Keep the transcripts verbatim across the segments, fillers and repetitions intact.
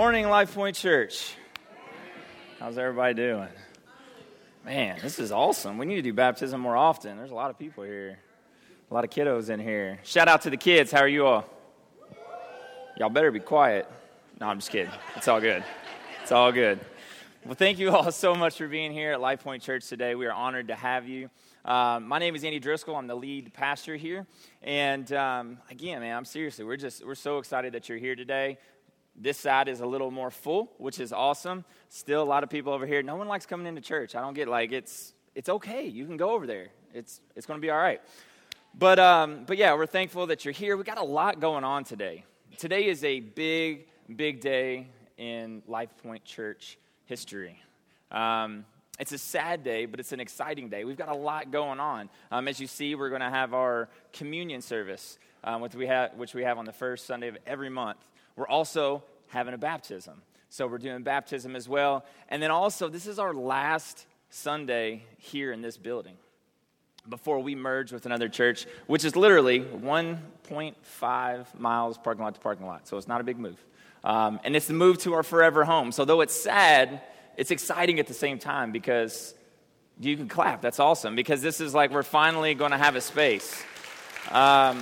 morning, Life Point Church. How's everybody doing? Man, this is awesome. We need to do baptism more often. There's a lot of people here. A lot of kiddos in here. Shout out to the kids. How are you all? Y'all better be quiet. No, I'm just kidding. It's all good. It's all good. Well, thank you all so much for being here at Life Point Church today. We are honored to have you. Um, my name is Andy Driscoll. I'm the lead pastor here. And um, again, man, I'm seriously, we're just, we're so excited that you're here today. This side is a little more full, which is awesome. Still a lot of people over here. No one likes coming into church. I don't get like, it's it's okay. You can go over there. It's it's going to be all right. But um, but yeah, we're thankful that you're here. We got a lot going on today. Today is a big, big day in Life Point Church history. Um, it's a sad day, but it's an exciting day. We've got a lot going on. Um, as you see, we're going to have our communion service, um, which we have which we have on the first Sunday of every month. We're also having a baptism. So we're doing baptism as well. And then also, this is our last Sunday here in this building before we merge with another church, which is literally one point five miles parking lot to parking lot. So it's not a big move. Um, and it's the move to our forever home. So though it's sad, it's exciting at the same time because you can clap. That's awesome because this is like we're finally going to have a space. Um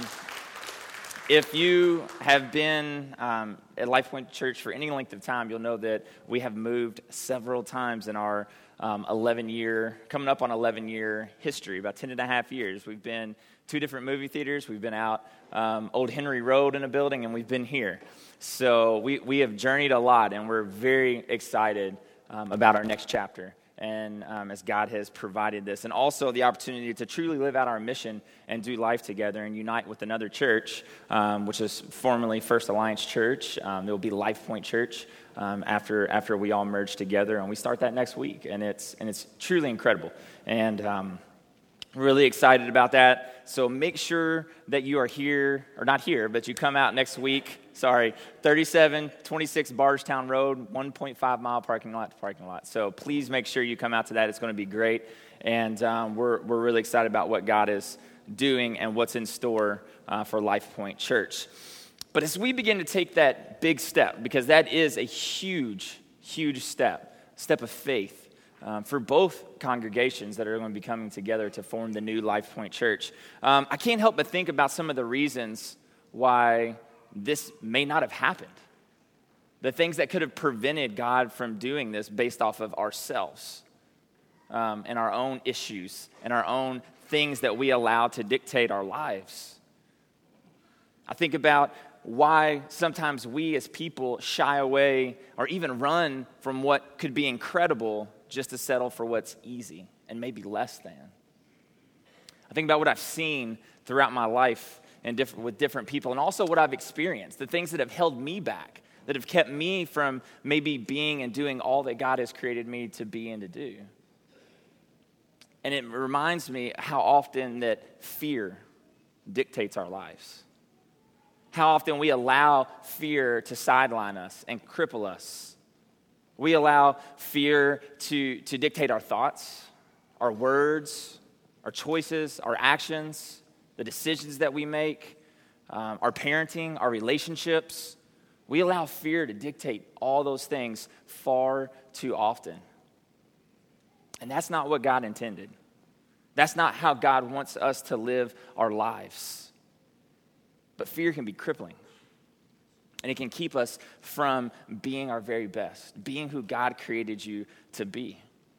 If you have been um, at Life Point Church for any length of time, you'll know that we have moved several times in our um, eleven-year, coming up on eleven-year history, about ten and a half years. We've been two different movie theaters. We've been out um, Old Henry Road in a building, and we've been here. So we, we have journeyed a lot, and we're very excited um, about our next chapter. And um, as God has provided this, and also the opportunity to truly live out our mission and do life together and unite with another church, um, which is formerly First Alliance Church. Um, there will be Life Point Church um, after after we all merge together, and we start that next week, and it's and it's truly incredible, and um, really excited about that. So make sure that you are here, or not here, but you come out next week. Sorry, thirty-seven twenty-six Bardstown Road, one point five mile parking lot to parking lot. So please make sure you come out to that. It's going to be great. And um, we're we're really excited about what God is doing and what's in store uh, for Life Point Church. But as we begin to take that big step, because that is a huge, huge step, step of faith um, for both congregations that are going to be coming together to form the new Life Point Church, um, I can't help but think about some of the reasons why this may not have happened. The things that could have prevented God from doing this based off of ourselves um, and our own issues and our own things that we allow to dictate our lives. I think about why sometimes we as people shy away or even run from what could be incredible just to settle for what's easy and maybe less than. I think about what I've seen throughout my life and different, with different people, and also what I've experienced, the things that have held me back, that have kept me from maybe being and doing all that God has created me to be and to do. And it reminds me how often that fear dictates our lives. How often we allow fear to sideline us and cripple us. We allow fear to, to dictate our thoughts, our words, our choices, our actions, the decisions that we make, um, our parenting, our relationships. We allow fear to dictate all those things far too often. And that's not what God intended. That's not how God wants us to live our lives. But fear can be crippling. And it can keep us from being our very best, being who God created you to be.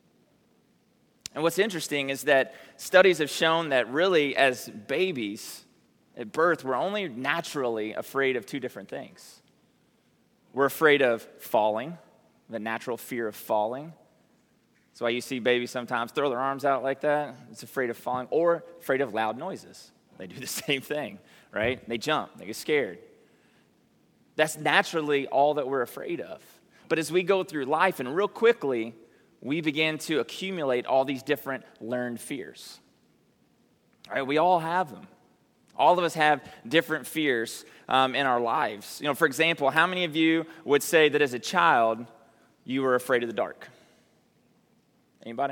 And what's interesting is that studies have shown that really as babies at birth, we're only naturally afraid of two different things. We're afraid of falling, the natural fear of falling. That's why you see babies sometimes throw their arms out like that. It's afraid of falling, or afraid of loud noises. They do the same thing, right? They jump, they get scared. That's naturally all that we're afraid of. But as we go through life and real quickly, we begin to accumulate all these different learned fears. All right, we all have them. All of us have different fears um, in our lives. You know, for example, how many of you would say that as a child, you were afraid of the dark? Anybody?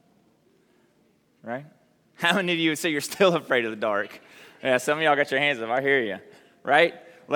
Right? How many of you would say you're still afraid of the dark? Yeah, some of y'all got your hands up. I hear you. Right? Like,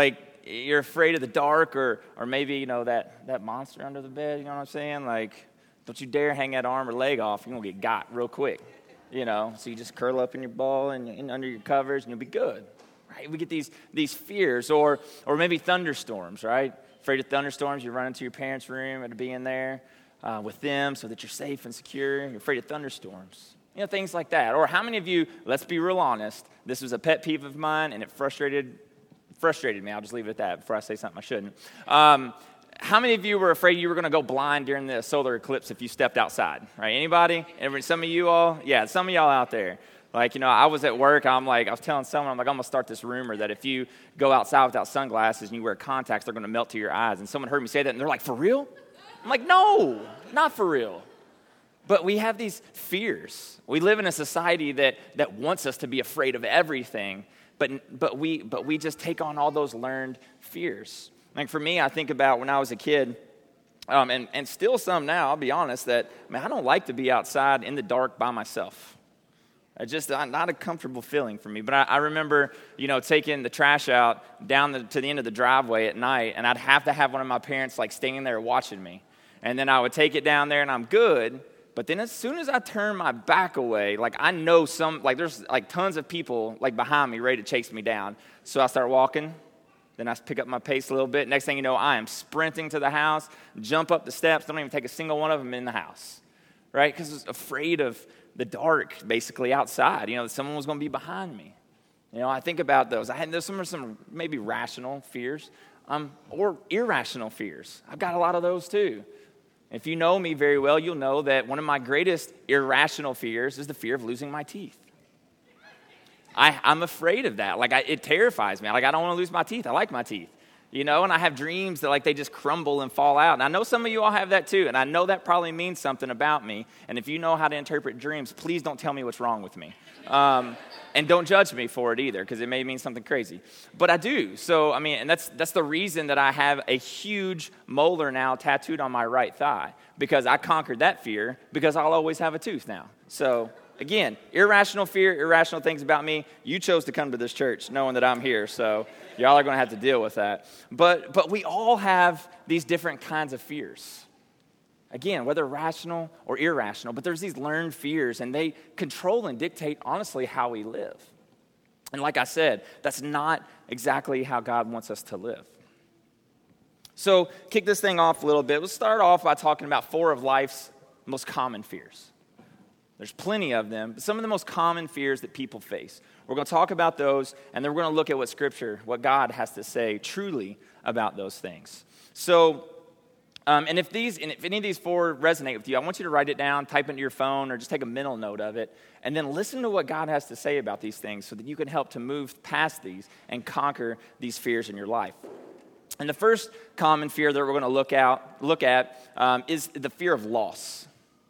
you're afraid of the dark, or or maybe, you know, that, that monster under the bed, you know what I'm saying? Like, don't you dare hang that arm or leg off. You're going to get got real quick, you know? So you just curl up in your ball and, and under your covers, and you'll be good, right? We get these these fears, or or maybe thunderstorms, right? Afraid of thunderstorms, you run into your parents' room and be in there uh, with them so that you're safe and secure. You're afraid of thunderstorms. You know, things like that. Or how many of you, let's be real honest, this was a pet peeve of mine, and it frustrated frustrated me. I'll just leave it at that before I say something I shouldn't. Um, how many of you were afraid you were going to go blind during the solar eclipse if you stepped outside? Right? Anybody? Every, some of you all? Yeah, some of y'all out there. Like, you know, I was at work. I'm like, I was telling someone, I'm like, I'm going to start this rumor that if you go outside without sunglasses and you wear contacts, they're going to melt to your eyes. And someone heard me say that, and they're like, for real? I'm like, no, not for real. But we have these fears. We live in a society that that wants us to be afraid of everything, but but we but we just take on all those learned fears. Like for me, I think about when I was a kid, um, and, and still some now, I'll be honest, that, man, I don't like to be outside in the dark by myself. It's just not a comfortable feeling for me. But I, I remember, you know, taking the trash out down the, to the end of the driveway at night, and I'd have to have one of my parents, like, standing there watching me. And then I would take it down there, and I'm good. But then as soon as I turn my back away, like, I know some, like, there's, like, tons of people, like, behind me ready to chase me down. So I start walking. Then I pick up my pace a little bit. Next thing you know, I am sprinting to the house, jump up the steps, don't even take a single one of them in the house, right? Because I was afraid of the dark, basically, outside. You know, that someone was going to be behind me. You know, I think about those. I had those, some are some maybe rational fears, um, or irrational fears. I've got a lot of those too. If you know me very well, you'll know that one of my greatest irrational fears is the fear of losing my teeth. I, I'm afraid of that. Like, I, it terrifies me. Like, I don't want to lose my teeth. I like my teeth. You know, and I have dreams that, like, they just crumble and fall out. And I know some of you all have that too, and I know that probably means something about me. And if you know how to interpret dreams, please don't tell me what's wrong with me. Um, and don't judge me for it either, because it may mean something crazy. But I do. So, I mean, and that's that's the reason that I have a huge molar now tattooed on my right thigh, because I conquered that fear, because I'll always have a tooth now. So, again, irrational fear, irrational things about me. You chose to come to this church knowing that I'm here, so y'all are going to have to deal with that. But but we all have these different kinds of fears. Again, whether rational or irrational, but there's these learned fears, and they control and dictate, honestly, how we live. And like I said, that's not exactly how God wants us to live. So, kick this thing off a little bit. Let's start off by talking about four of life's most common fears. There's plenty of them, but some of the most common fears that people face. We're going to talk about those, and then we're going to look at what Scripture, what God has to say truly about those things. So, um, and if these, and if any of these four resonate with you, I want you to write it down, type it into your phone, or just take a mental note of it, and then listen to what God has to say about these things so that you can help to move past these and conquer these fears in your life. And the first common fear that we're going to look out, look at um, is the fear of loss.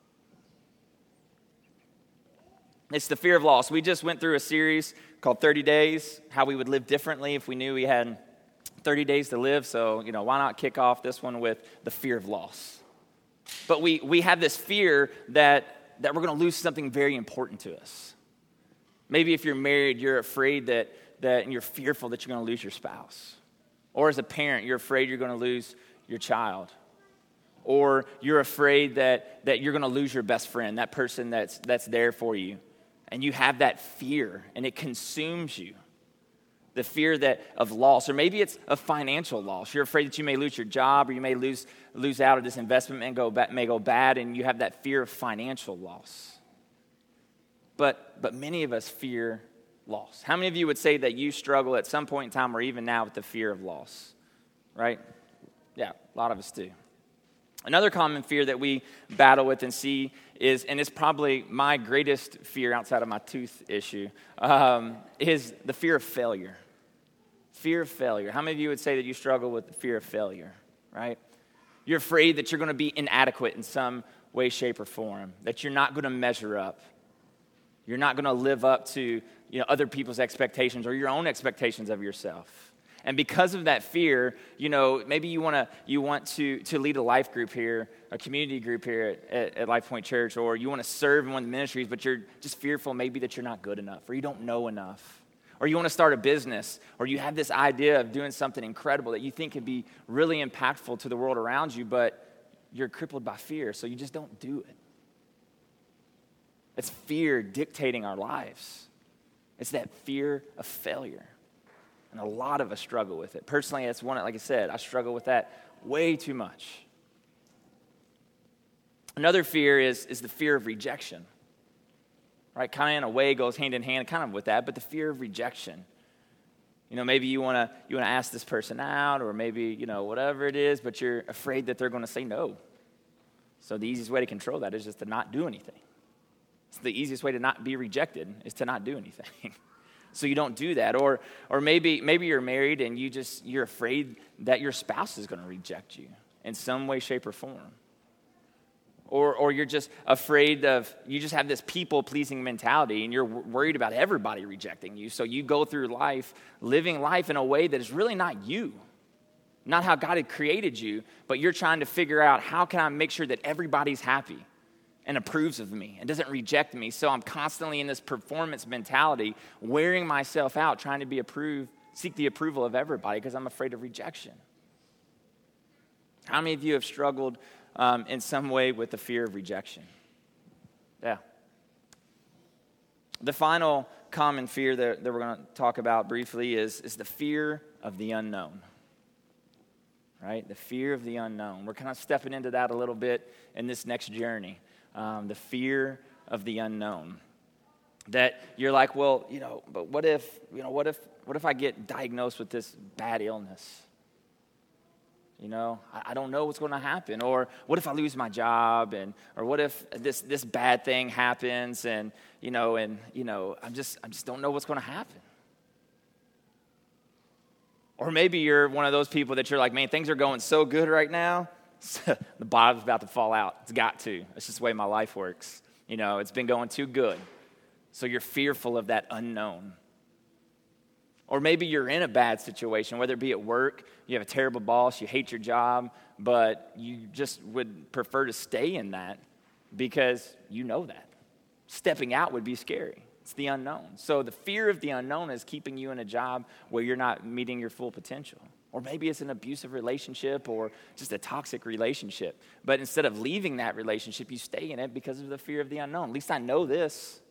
It's the fear of loss. We just went through a series called thirty days, how we would live differently if we knew we had thirty days to live. So, you know, why not kick off this one with the fear of loss? But we we have this fear that, that we're going to lose something very important to us. Maybe if you're married, you're afraid that, that and you're fearful that you're going to lose your spouse. Or as a parent, you're afraid you're going to lose your child. Or you're afraid that, that you're going to lose your best friend, that person that's that's there for you. And you have that fear, and it consumes you. The fear that of loss, or maybe it's a financial loss. You're afraid that you may lose your job, or you may lose lose out of this investment and go may go bad, and you have that fear of financial loss. But but many of us fear loss. How many of you would say that you struggle at some point in time, or even now, with the fear of loss? Right? Yeah, a lot of us do. Another common fear that we battle with and see is, and it's probably my greatest fear outside of my tooth issue, um, is the fear of failure. Fear of failure. How many of you would say that you struggle with the fear of failure, right? You're afraid that you're going to be inadequate in some way, shape, or form, that you're not going to measure up. You're not going to live up to, you know, other people's expectations or your own expectations of yourself. And because of that fear, you know, maybe you want to you want to to lead a life group here, a community group here at, at, at Life Point Church, or you want to serve in one of the ministries, but you're just fearful maybe that you're not good enough, or you don't know enough, Or you want to start a business, or you have this idea of doing something incredible that you think could be really impactful to the world around you, but you're crippled by fear, so you just don't do it. It's fear dictating our lives. It's that fear of failure. And a lot of us struggle with it. Personally, that's one, like I said, I struggle with that way too much. Another fear is, is the fear of rejection. Right? Kind of in a way goes hand in hand kind of with that, but the fear of rejection. You know, maybe you want to you want to ask this person out, or maybe, you know, whatever it is, but you're afraid that they're going to say no. So the easiest way to control that is just to not do anything. So the easiest way to not be rejected is to not do anything. So you don't do that. Or or maybe maybe you're married and you just you're afraid that your spouse is going to reject you in some way, shape, or form. Or or you're just afraid of, you just have this people-pleasing mentality and you're worried about everybody rejecting you. So you go through life, living life in a way that is really not you. Not how God had created you, but you're trying to figure out, how can I make sure that everybody's happy and approves of me and doesn't reject me? So I'm constantly in this performance mentality, wearing myself out, trying to be approved, seek the approval of everybody because I'm afraid of rejection. How many of you have struggled Um, in some way with the fear of rejection? Yeah. The final common fear that, that we're going to talk about briefly is, is the fear of the unknown. Right? The fear of the unknown. We're kind of stepping into that a little bit in this next journey. Um, the fear of the unknown. That you're like, well, you know, but what if, you know, what if, what if I get diagnosed with this bad illness? You know, I don't know what's going to happen. Or what if I lose my job? And or what if this this bad thing happens? And you know, and you know, I'm just I just don't know what's going to happen. Or maybe you're one of those people that you're like, man, things are going so good right now, the bottom's about to fall out. It's got to. It's just the way my life works. You know, it's been going too good, so you're fearful of that unknown. Or maybe you're in a bad situation, whether it be at work, you have a terrible boss, you hate your job, but you just would prefer to stay in that because you know that. Stepping out would be scary. It's the unknown. So the fear of the unknown is keeping you in a job where you're not meeting your full potential. Or maybe it's an abusive relationship or just a toxic relationship. But instead of leaving that relationship, you stay in it because of the fear of the unknown. At least I know this.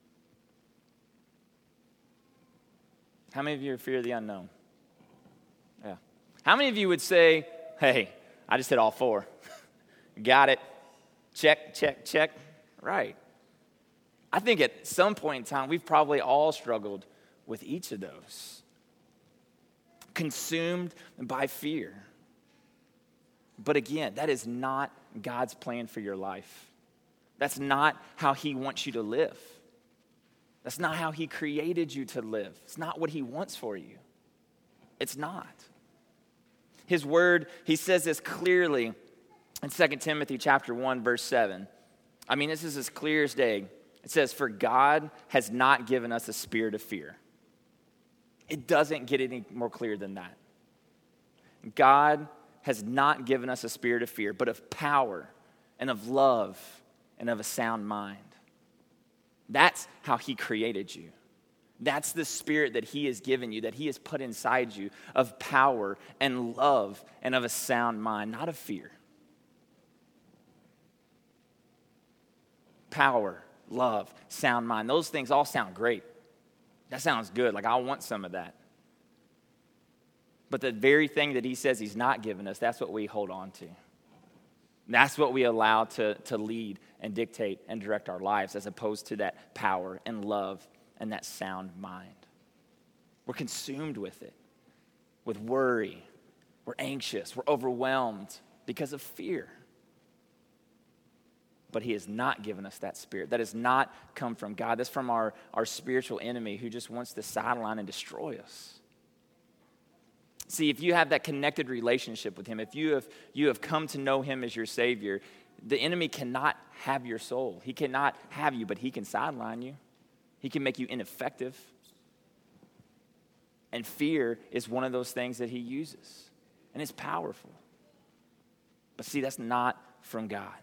How many of you are fear of the unknown? Yeah. How many of you would say, hey, I just hit all four. Got it. Check, check, check. Right. I think at some point in time, we've probably all struggled with each of those. Consumed by fear. But again, that is not God's plan for your life. That's not how he wants you to live. That's not how he created you to live. It's not what he wants for you. It's not. His word, he says this clearly in Second Timothy chapter one, verse seven. I mean, this is as clear as day. It says, for God has not given us a spirit of fear. It doesn't get any more clear than that. God has not given us a spirit of fear, but of power and of love and of a sound mind. That's how he created you. That's the spirit that he has given you, that he has put inside you, of power and love and of a sound mind, not of fear. Power, love, sound mind. Those things all sound great. That sounds good. Like, I want some of that. But the very thing that he says he's not given us, that's what we hold on to. That's what we allow to, to lead and dictate and direct our lives, as opposed to that power and love and that sound mind. We're consumed with it, with worry. We're anxious. We're overwhelmed because of fear. But he has not given us that spirit. That has not come from God. That's from our, our spiritual enemy who just wants to sideline and destroy us. See, if you have that connected relationship with him, if you have you have come to know him as your Savior, the enemy cannot have your soul. He cannot have you, but he can sideline you. He can make you ineffective. And fear is one of those things that he uses. And it's powerful. But see, that's not from God.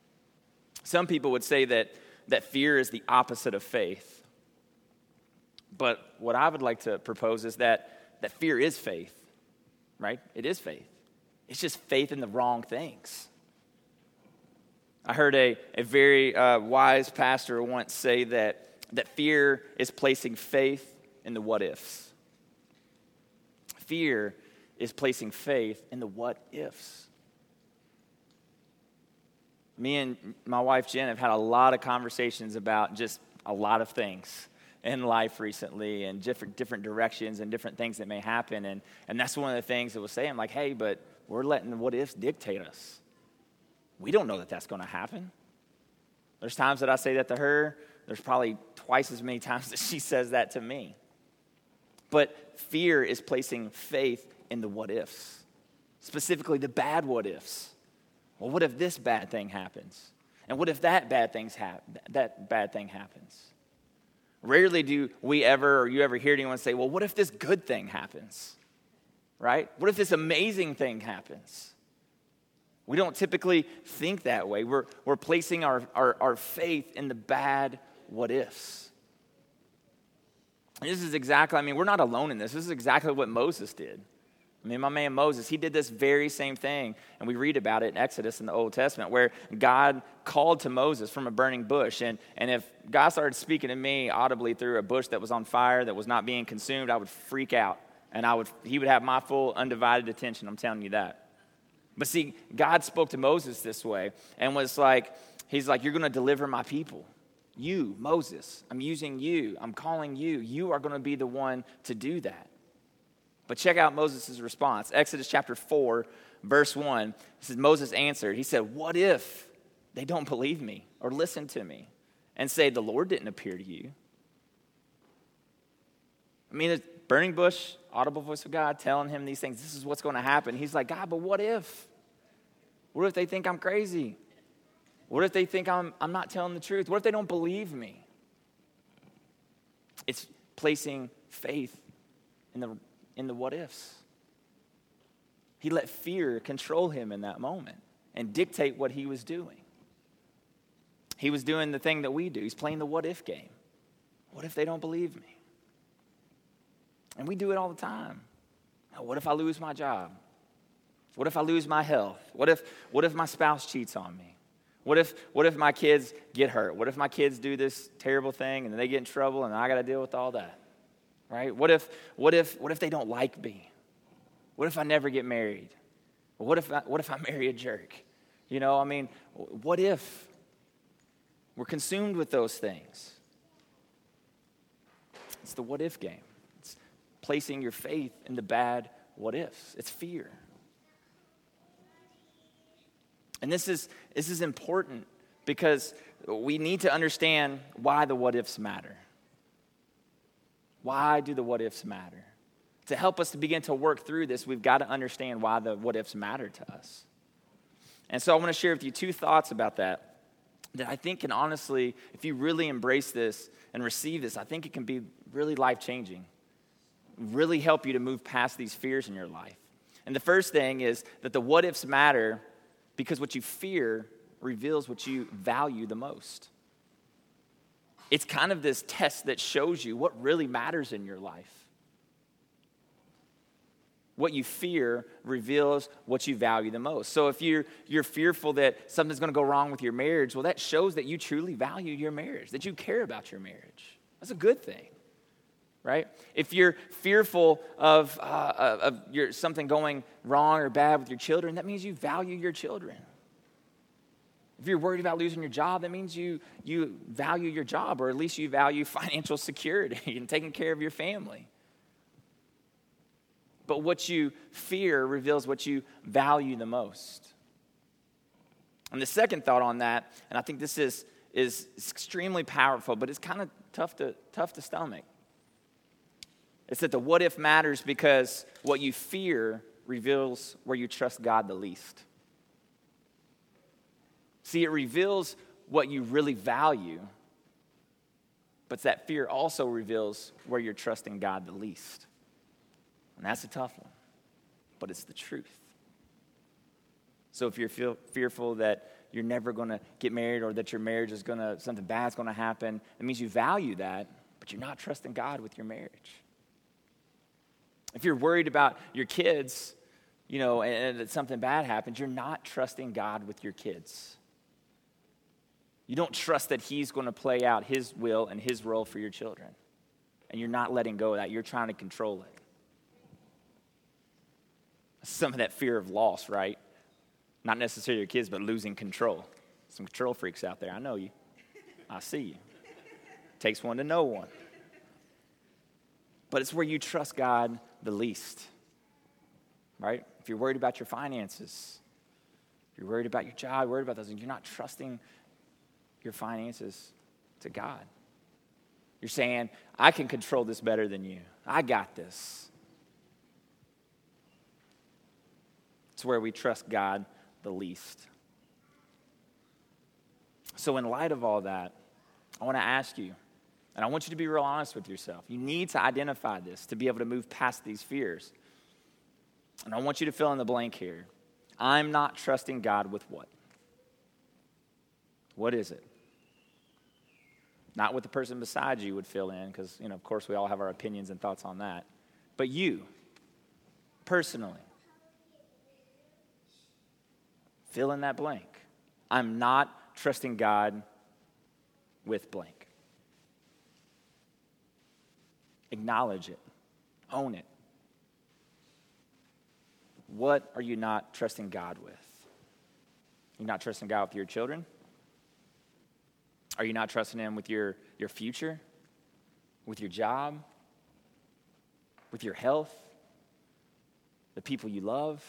Some people would say that, that fear is the opposite of faith. But what I would like to propose is that, that fear is faith, right? It is faith. It's just faith in the wrong things. I heard a, a very uh, wise pastor once say that, that fear is placing faith in the what-ifs. Fear is placing faith in the what-ifs. Me and my wife, Jen, have had a lot of conversations about just a lot of things in life recently and different different directions and different things that may happen. And, and that's one of the things that we'll say. I'm like, hey, but we're letting the what-ifs dictate us. We don't know that that's going to happen. There's times that I say that to her. There's probably twice as many times that she says that to me. But fear is placing faith in the what-ifs, specifically the bad what-ifs. Well, what if this bad thing happens? And what if that bad thing's hap- that bad thing happens? Rarely do we ever, or you ever hear anyone say, well, what if this good thing happens? Right? What if this amazing thing happens? We don't typically think that way. We're, we're placing our, our, our faith in the bad what-ifs. And this is exactly, I mean, we're not alone in this. This is exactly what Moses did. I mean, my man Moses, he did this very same thing, and we read about it in Exodus in the Old Testament, where God called to Moses from a burning bush, and, and if God started speaking to me audibly through a bush that was on fire, that was not being consumed, I would freak out, and I would he would have my full undivided attention, I'm telling you that. But see, God spoke to Moses this way, and was like, he's like, you're going to deliver my people. You, Moses, I'm using you, I'm calling you, you are going to be the one to do that. But check out Moses' response. Exodus chapter four, verse one. It says, Moses answered. He said, what if they don't believe me or listen to me and say, the Lord didn't appear to you? I mean, it's burning bush, audible voice of God telling him these things. This is what's going to happen. He's like, God, but what if? What if they think I'm crazy? What if they think I'm, I'm not telling the truth? What if they don't believe me? It's placing faith in the in the what-ifs. He let fear control him in that moment and dictate what he was doing. He was doing the thing that we do. He's playing the what-if game. What if they don't believe me? And we do it all the time. What if I lose my job? What if I lose my health? What if what if my spouse cheats on me? What if what if my kids get hurt? What if my kids do this terrible thing and then they get in trouble and I got to deal with all that? Right? What if, what if, what if they don't like me? What if I never get married? What if, I, what if I marry a jerk? You know, I mean, what if? We're consumed with those things. It's the what if game. It's placing your faith in the bad what ifs. It's fear. And this is, this is important because we need to understand why the what ifs matter. Why do the what-ifs matter? To help us to begin to work through this, we've got to understand why the what-ifs matter to us. And so I want to share with you two thoughts about that, that I think can honestly, if you really embrace this and receive this, I think it can be really life-changing, really help you to move past these fears in your life. And the first thing is that the what-ifs matter because what you fear reveals what you value the most. It's kind of this test that shows you what really matters in your life. What you fear reveals what you value the most. So if you're, you're fearful that something's going to go wrong with your marriage, well, that shows that you truly value your marriage, that you care about your marriage. That's a good thing, right? If you're fearful of, uh, of your, something going wrong or bad with your children, that means you value your children. If you're worried about losing your job, that means you, you value your job, or at least you value financial security and taking care of your family. But what you fear reveals what you value the most. And the second thought on that, and I think this is, is extremely powerful, but it's kind of tough to, tough to stomach. It's that the what if matters because what you fear reveals where you trust God the least. See, it reveals what you really value, but that fear also reveals where you're trusting God the least. And that's a tough one, but it's the truth. So if you're feel, fearful that you're never going to get married or that your marriage is going to, something bad's going to happen, it means you value that, but you're not trusting God with your marriage. If you're worried about your kids, you know, and, and something bad happens, you're not trusting God with your kids. You don't trust that he's going to play out his will and his role for your children. And you're not letting go of that. You're trying to control it. Some of that fear of loss, right? Not necessarily your kids, but losing control. Some control freaks out there. I know you. I see you. Takes one to know one. But it's where you trust God the least, right? If you're worried about your finances, if you're worried about your job, worried about those things, you're not trusting your finances to God. You're saying, I can control this better than you. I got this. It's where we trust God the least. So in light of all that, I want to ask you, and I want you to be real honest with yourself. You need to identify this to be able to move past these fears. And I want you to fill in the blank here. I'm not trusting God with what? What is it? Not what the person beside you would fill in, because, you know, of course, we all have our opinions and thoughts on that. But you, personally, fill in that blank. I'm not trusting God with blank. Acknowledge it. Own it. What are you not trusting God with? You're not trusting God with your children? Are you not trusting him with your, your future? With your job? With your health? The people you love?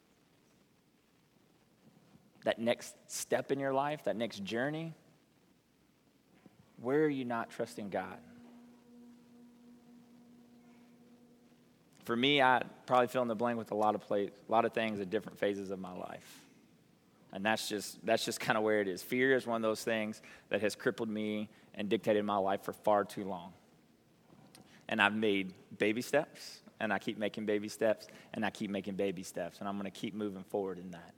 That next step in your life? That next journey? Where are you not trusting God? For me, I probably fill in the blank with a lot of place, a lot of things at different phases of my life. And that's just that's just kind of where it is. Fear is one of those things that has crippled me and dictated my life for far too long. And I've made baby steps, and I keep making baby steps, and I keep making baby steps, and I'm going to keep moving forward in that.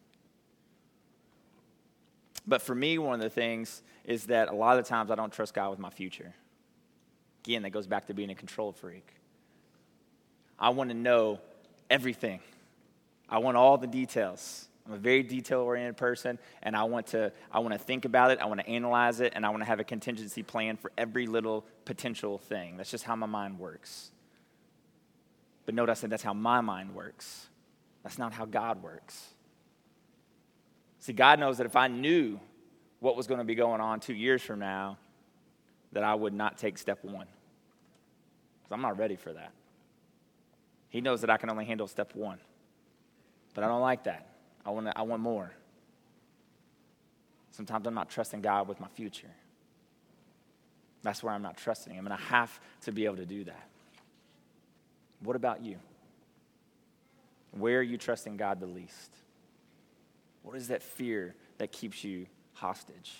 But for me, one of the things is that a lot of the times I don't trust God with my future. Again, that goes back to being a control freak. I want to know everything. I want all the details. I'm a very detail-oriented person, and I want to I want to think about it, I want to analyze it, and I want to have a contingency plan for every little potential thing. That's just how my mind works. But note I said that's how my mind works. That's not how God works. See, God knows that if I knew what was going to be going on two years from now, that I would not take step one. Because I'm not ready for that. He knows that I can only handle step one. But I don't like that. I want I want more. Sometimes I'm not trusting God with my future. That's where I'm not trusting him, and I have to be able to do that. What about you? Where are you trusting God the least? What is that fear that keeps you hostage?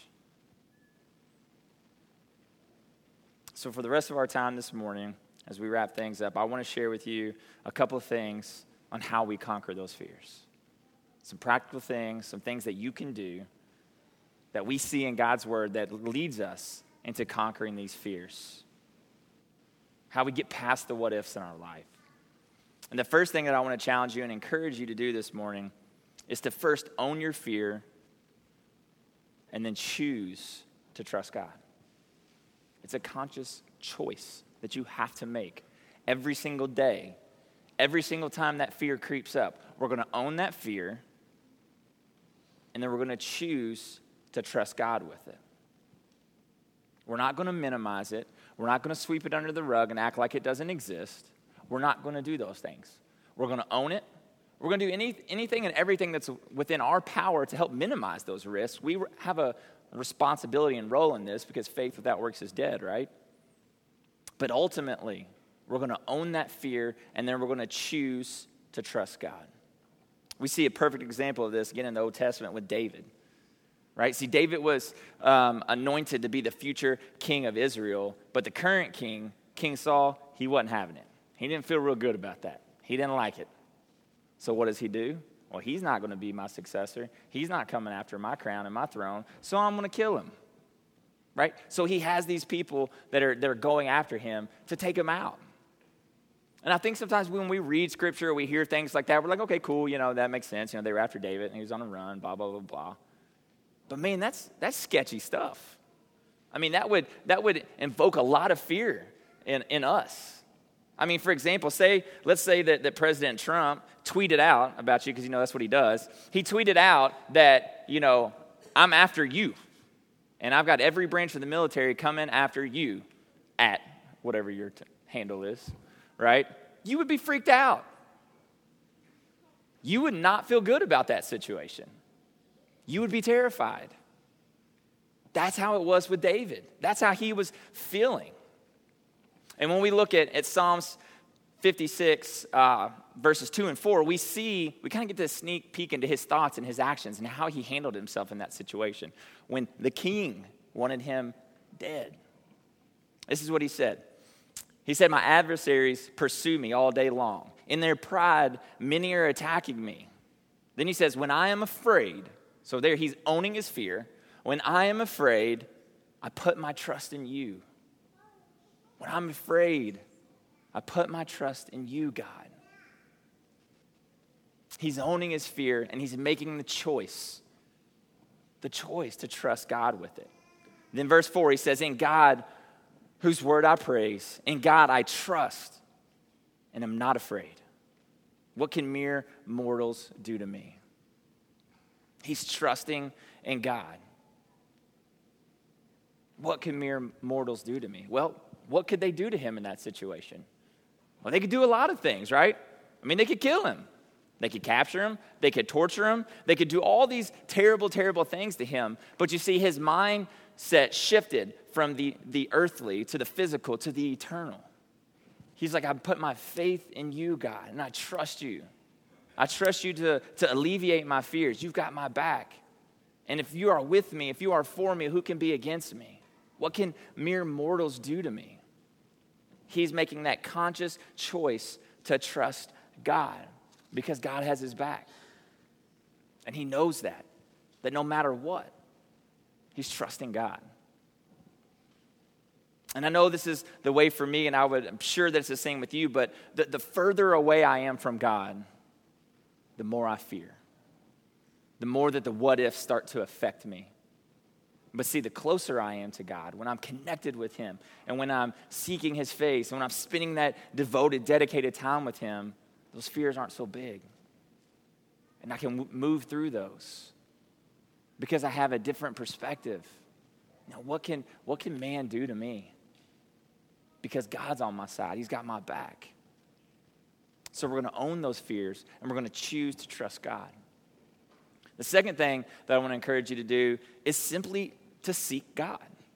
So for the rest of our time this morning, as we wrap things up, I want to share with you a couple of things on how we conquer those fears. Some practical things, some things that you can do that we see in God's word that leads us into conquering these fears. How we get past the what ifs in our life. And the first thing that I want to challenge you and encourage you to do this morning is to first own your fear and then choose to trust God. It's a conscious choice that you have to make every single day. Every single time that fear creeps up, we're going to own that fear, and then we're going to choose to trust God with it. We're not going to minimize it. We're not going to sweep it under the rug and act like it doesn't exist. We're not going to do those things. We're going to own it. We're going to do any, anything and everything that's within our power to help minimize those risks. We have a responsibility and role in this because faith without works is dead, right? But ultimately, we're going to own that fear, and then we're going to choose to trust God. We see a perfect example of this again in the Old Testament with David, right? See, David was um, anointed to be the future king of Israel, but the current king, King Saul, he wasn't having it. He didn't feel real good about that. He didn't like it. So what does he do? Well, he's not going to be my successor. He's not coming after my crown and my throne, so I'm going to kill him. right? So he has these people that are, that are going after him to take him out. And I think sometimes when we read scripture or we hear things like that, we're like, okay, cool, you know, that makes sense. You know, they were after David and he was on a run, blah, blah, blah, blah. But man, that's that's sketchy stuff. I mean, that would that would invoke a lot of fear in, in us. I mean, for example, say, let's say that, that President Trump tweeted out about you, because you know that's what he does. He tweeted out that, you know, I'm after you. And I've got every branch of the military coming after you at whatever your t- handle is. Right? You would be freaked out. You would not feel good about that situation. You would be terrified. That's how it was with David. That's how he was feeling. And when we look at, at Psalms fifty-six, uh, verses two and four, we see, we kind of get this sneak peek into his thoughts and his actions and how he handled himself in that situation when the king wanted him dead. This is what he said. He said, my adversaries pursue me all day long. In their pride, many are attacking me. Then he says, when I am afraid, so there he's owning his fear. When I am afraid, I put my trust in you. When I'm afraid, I put my trust in you, God. He's owning his fear and he's making the choice, the choice to trust God with it. Then verse four, he says, in God, whose word I praise, in God I trust and am not afraid. What can mere mortals do to me? He's trusting in God. What can mere mortals do to me? Well, what could they do to him in that situation? Well, they could do a lot of things, right? I mean, they could kill him. They could capture him. They could torture him. They could do all these terrible, terrible things to him. But you see, his mindset shifted from the, the earthly to the physical to the eternal. He's like, I put my faith in you, God, and I trust you. I trust you to, to alleviate my fears. You've got my back. And if you are with me, if you are for me, who can be against me? What can mere mortals do to me? He's making that conscious choice to trust God because God has his back. And he knows that, that no matter what, he's trusting God. And I know this is the way for me, and I would, I'm sure that it's the same with you, but the, the further away I am from God, the more I fear. The more that the what ifs start to affect me. But see, the closer I am to God, when I'm connected with him, and when I'm seeking his face, and when I'm spending that devoted, dedicated time with him, those fears aren't so big. And I can w- move through those because I have a different perspective. Now, what can, what can man do to me? Because God's on my side. He's got my back. So we're going to own those fears, and we're going to choose to trust God. The second thing that I want to encourage you to do is simply to seek God.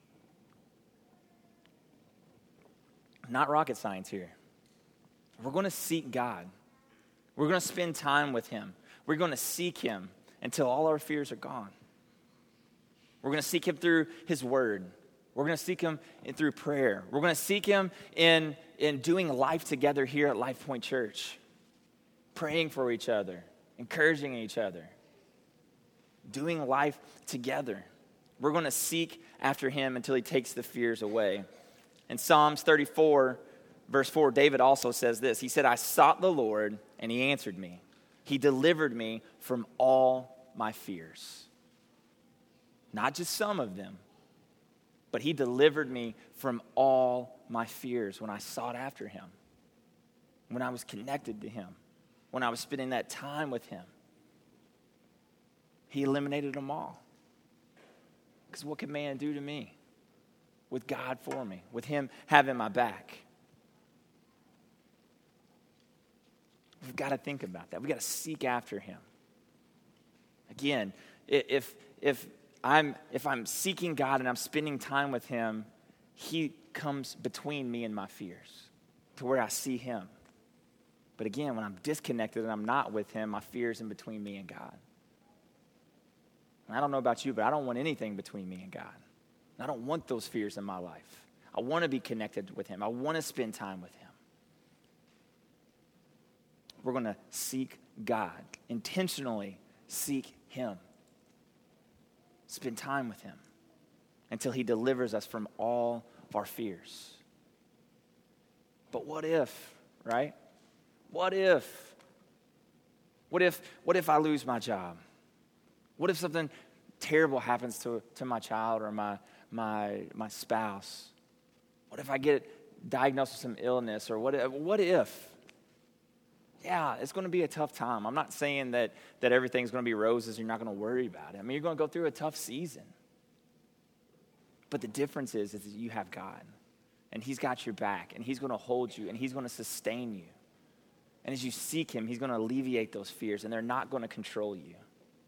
Not rocket science here. We're going to seek God. We're going to spend time with him. We're going to seek him until all our fears are gone. We're going to seek him through his word. We're going to seek him in, through prayer. We're going to seek him in, in doing life together here at Life Point Church. Praying for each other. Encouraging each other. Doing life together. We're going to seek after him until he takes the fears away. In Psalms thirty-four, verse four, David also says this. He said, I sought the Lord, and he answered me. He delivered me from all my fears. Not just some of them, but he delivered me from all my fears when I sought after him, when I was connected to him, when I was spending that time with him. He eliminated them all. Because what can man do to me with God for me, with him having my back? We've got to think about that. We've got to seek after him. Again, if if I'm if I'm seeking God and I'm spending time with him, he comes between me and my fears to where I see him. But again, when I'm disconnected and I'm not with him, my fear's in between me and God. And I don't know about you, but I don't want anything between me and God. I don't want those fears in my life. I want to be connected with him. I want to spend time with him. We're going to seek God, intentionally seek him. Spend time with him. until he delivers us from all of our fears. But what if, right? What if? What if, what if I lose my job? What if something terrible happens to, to my child or my, my, my spouse? What if I get diagnosed with some illness? Or what if, what if? Yeah, it's going to be a tough time. I'm not saying that, that everything's going to be roses. You're not going to worry about it. I mean, you're going to go through a tough season. But the difference is, is that you have God. And he's got your back. And he's going to hold you. And he's going to sustain you. And as you seek him, he's going to alleviate those fears. And they're not going to control you.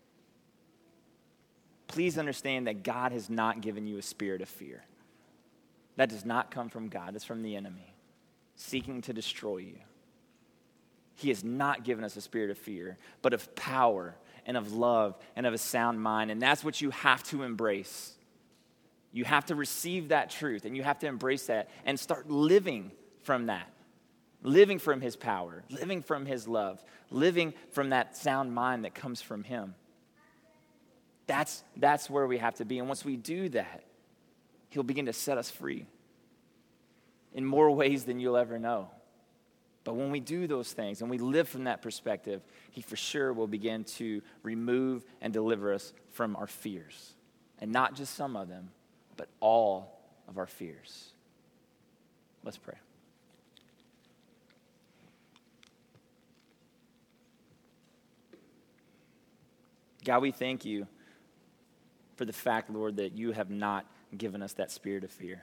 Please understand that God has not given you a spirit of fear. That does not come from God. It's from the enemy, seeking to destroy you. He has not given us a spirit of fear, but of power and of love and of a sound mind. And that's what you have to embrace. You have to receive that truth, and you have to embrace that and start living from that. Living from his power, living from his love, living from that sound mind that comes from him. That's, that's where we have to be. And once we do that, he'll begin to set us free in more ways than you'll ever know. But when we do those things and we live from that perspective, he for sure will begin to remove and deliver us from our fears. And not just some of them, but all of our fears. Let's pray. God, we thank you for the fact, Lord, that you have not given us that spirit of fear.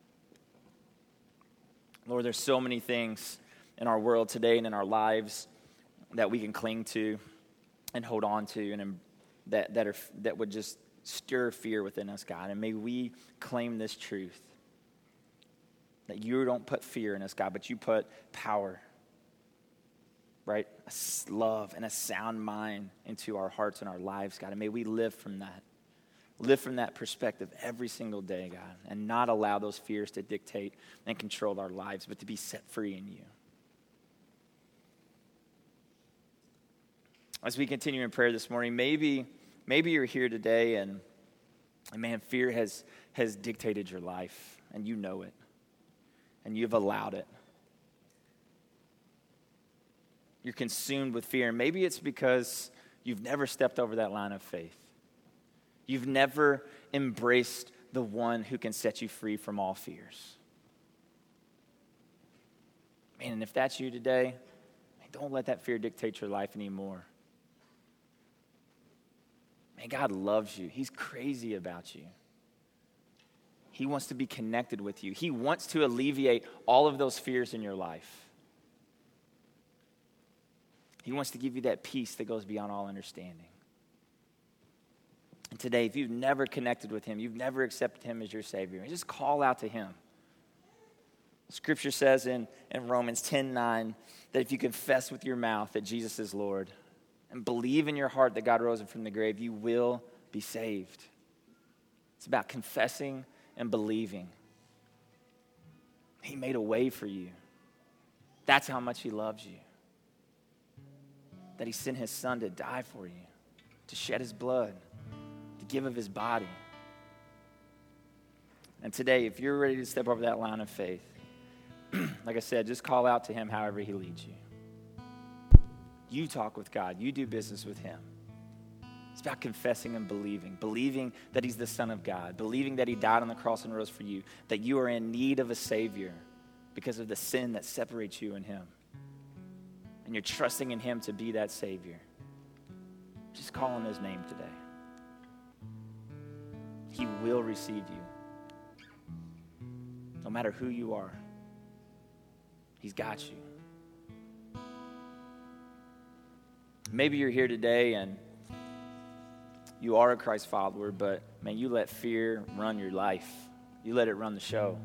Lord, there's so many things in our world today and in our lives that we can cling to and hold on to, and that that are that would just stir fear within us, God. And may we claim this truth, that you don't put fear in us, God, but you put power, right? A love and a sound mind into our hearts and our lives, God. And may we live from that. Live from that perspective every single day, God, and not allow those fears to dictate and control our lives, but to be set free in you. As we continue in prayer this morning, maybe maybe you're here today and, and man, fear has, has dictated your life, and you know it, and you've allowed it. You're consumed with fear, and maybe it's because you've never stepped over that line of faith. You've never embraced the one who can set you free from all fears. Man, and if that's you today, man, don't let that fear dictate your life anymore. Man, God loves you. He's crazy about you. He wants to be connected with you. He wants to alleviate all of those fears in your life. He wants to give you that peace that goes beyond all understanding. And today, if you've never connected with him, you've never accepted him as your Savior, just call out to him. Scripture says in, in Romans ten nine that if you confess with your mouth that Jesus is Lord and believe in your heart that God rose him from the grave, you will be saved. It's about confessing and believing. He made a way for you. That's how much he loves you. That he sent his son to die for you, to shed his blood, to give of his body. And today, if you're ready to step over that line of faith, like I said, just call out to him however he leads you. You talk with God. You do business with him. It's about confessing and believing. Believing that he's the Son of God. Believing that he died on the cross and rose for you. That you are in need of a Savior because of the sin that separates you and him. And you're trusting in him to be that Savior. Just call on his name today. He will receive you. No matter who you are. He's got you. Maybe you're here today and you are a Christ follower, but man, you let fear run your life. You let it run the show.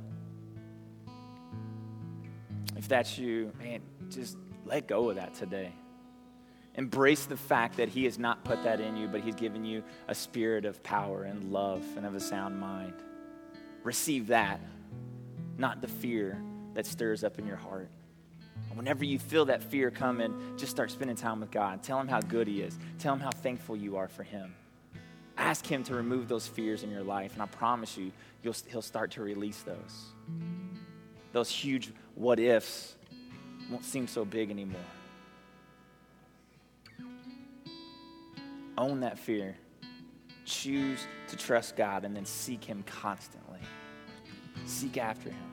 If that's you, man, just let go of that today. Embrace the fact that he has not put that in you, but he's given you a spirit of power and love and of a sound mind. Receive that, not the fear that stirs up in your heart. Whenever you feel that fear coming, just start spending time with God. Tell him how good he is. Tell him how thankful you are for him. Ask him to remove those fears in your life, and I promise you, you'll, he'll start to release those. Those huge what-ifs won't seem so big anymore. Own that fear. Choose to trust God, and then seek him constantly. Seek after him.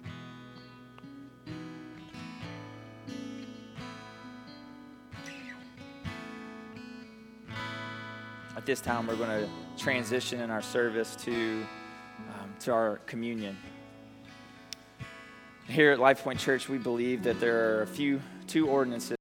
At this time, we're going to transition in our service to, um, to our communion. Here at LifePoint Church, we believe that there are a few, two ordinances